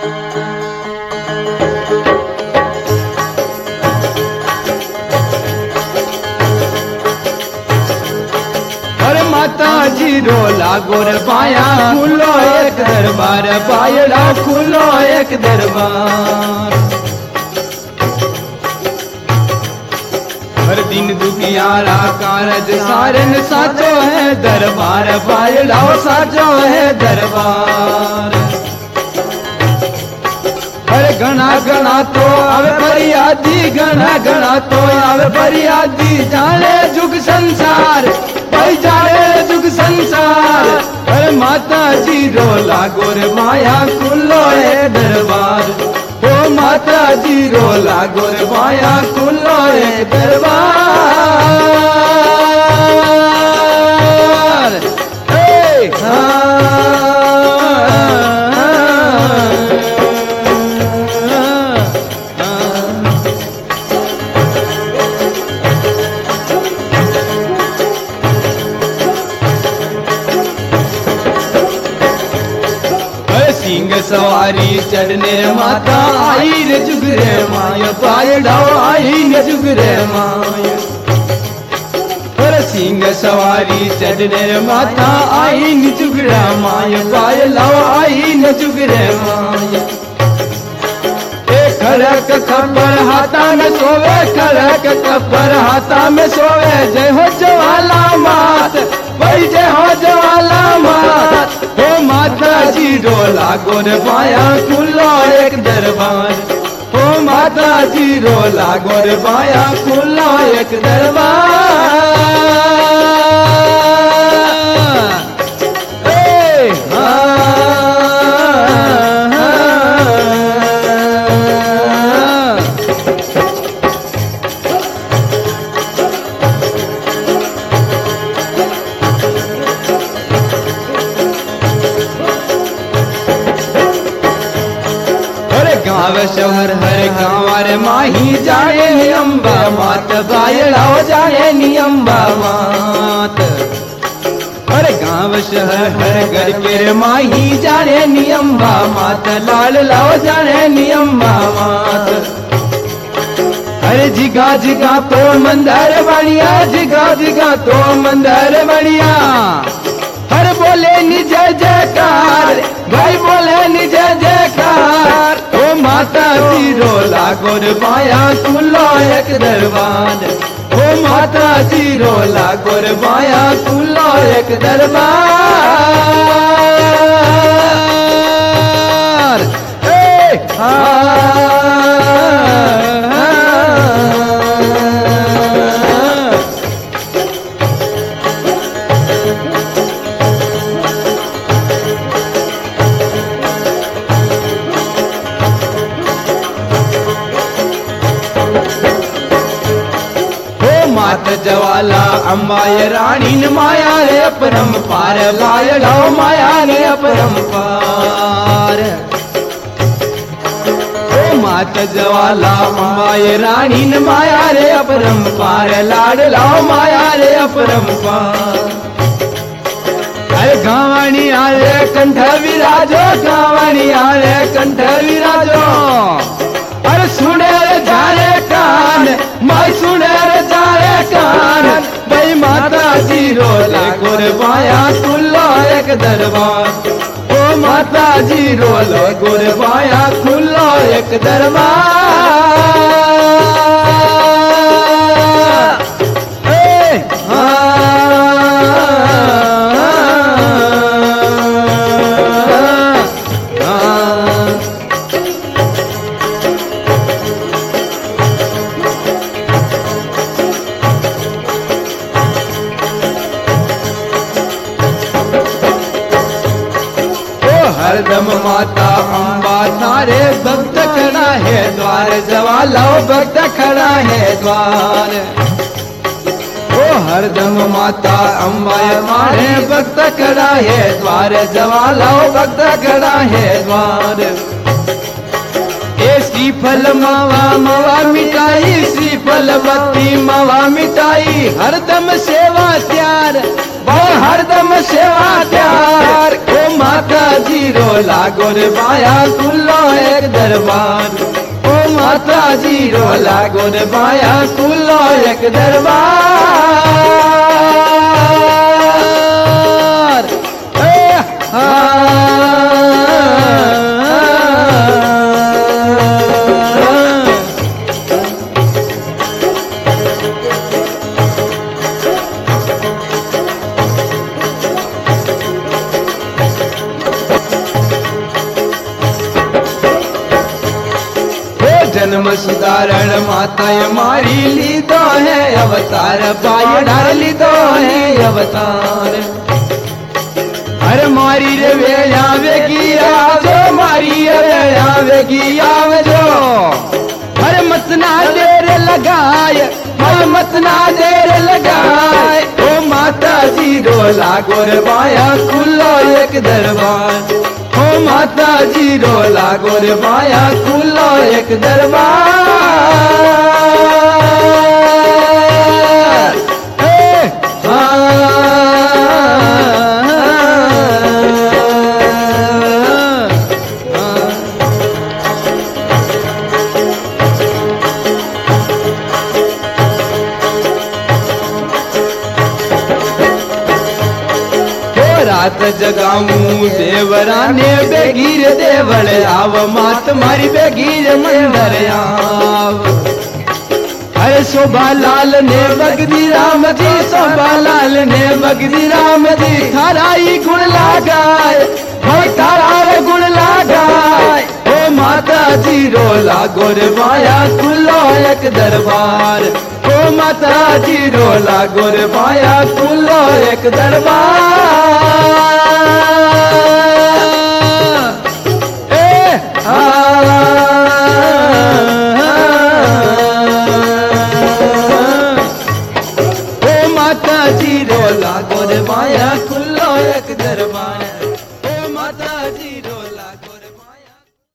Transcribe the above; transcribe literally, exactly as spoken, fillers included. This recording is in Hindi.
माताजी रो लागो रे पाया खुलो एक दरबार पायड़ा खुलो एक दरबार। हर दिन दुखियारा कारज सारन साचो है दरबार पायड़ा साचो है दरबार। अरे घना घना तो आवे फरियादी घना घना तो आवे फरियादी जाने जुग संसार भाई जाने जुग संसार। अरे माता जी रो लागो रे माया खुलो है दरबार। ओ माता जी रो लागो रे माया खुलो है दरबार। ए हाँ सवारी चढ़ने माता आई रे जुग रे माया पायड़ा आई ने जुग रे माया। पर सिंह सवारी चढ़ने माता आई ने जुग रे माया पायड़ा आई ने जुग रे माया। खड़क खबर हाथा में सोवे खड़क खबर हाथा में सोवे जय हो ज्वाला मात भाई जय हो ज्वाला मात। हो माता जी रो लागो रे पाया खुलो एक दरबार। हो माता जी रो लागो रे पाया खुलो एक दरबार। ए हाँ शहर हर गाँव रे माही जाए नी अम्बा मात बायड़ाओ जाए नी अम्बा मात। हर गाँव शहर हर घर के रे माही जाए नी अम्बा मात लाल लाओ जाए नी अम्बा मात। अरे जिगा जिगा तो मंदिर बढ़िया जिगा जिगा तो मंदिर बढ़िया। हर बोले नी जय जयकार भाई बोले नी जय जयकार। ओ माता जी रो लागो रे पाया खुलो एक दरबार। ओ माता जी रो लागो रे पाया खुलो एक दरबार। ए हाँ जवाला अम्बा ये रानी न माया रे अपरम पार बायड़ाओ माया रे अपरम पार। ओ मात जवाला अम्बा ये रानी न माया रे अपरम पार लाड लाओ माया रे अपरम पार। अरे गावणी आरे कंठ विराजो गावणी आरे कंठ विराजो। अरे सुने रे जारे कान माई सुने रे जारे कान भाई माता जी रो लागो रे पाया खुलो एक दरबार। ओ माता जी रो लागो रे पाया खुलो एक दरबार। ए हाँ हरदम माता अम्बा थारे भक्त खड़ा है द्वार जवाला भक्त खड़ा है द्वार। ओ हरदम माता अम्बा मारे भक्त खड़ा है द्वार जवाला भक्त खड़ा है द्वार। ए श्रीफल मावा मावा मिटाई श्रीफल बत्ती मावा मिटाई हरदम सेवा त्यार हरदम सेवा त्यार। ओ माता जी रो लागो रे पाया खुलो दरबार ओ माता जी रो लागो रे बाया खुलो एक दरबार ए जन्म सुधारण माता मारी लीधो है अवतार पाए डाल लीधो है अवतार अरे मारी रे वे आवेगी आवजो मारी रे आवेगी आवजो अरे मत ना देर लगाए अरे मत ना देर लगाए ओ माता जी रो लागो रे बाया खुलो एक दरबार ओ माता जी रो लागो रे बाया खुलो एक दरबार ए रात जगाऊं देवराने बेगीर देवल आव मात मारी बेगीर मंदर आव अरे शोभा लाल ने बगदी राम जी शोभा लाल ने बगदी राम जी थाराई गुण लगाए भाई थारा गुण लगाए ओ माता जी रो लागो रे बाया खुलो एक दरबार ओ माता जी रो लागो रे बाया खुलो एक दरबार ए आ ओ माता जी रो लागो रे बाया खुलो एक दरबार।